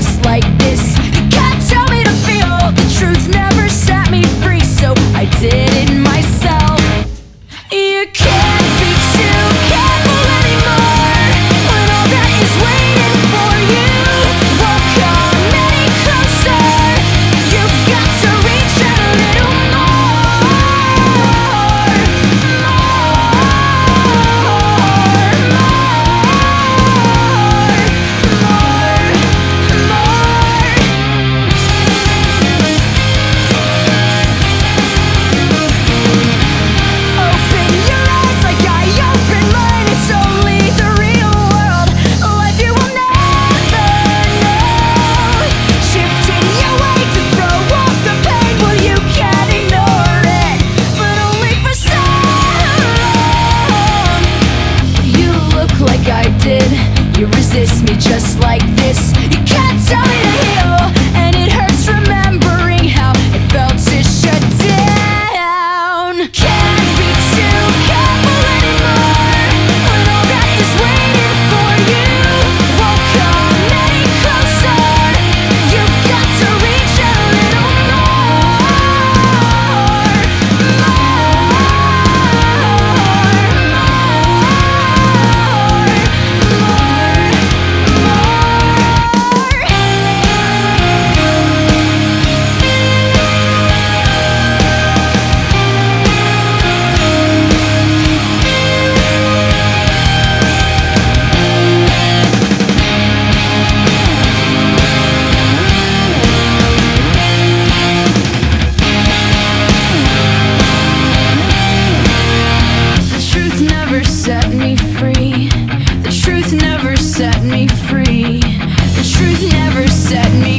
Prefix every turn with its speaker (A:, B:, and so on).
A: just like this. You can't tell me to feel. The truth never set me free, so I did it myself. You can't be too careful anymore when all that is waiting for you won't come any closer. You've got to reach out a little you resist me just like this. You can't tell me to heal, and it hurts remembering how it felt to shut down. Can't be too careful anymore when all that is waiting for you won't come any closer. You've got to reach a little set me free. The truth never set me free. The truth never set me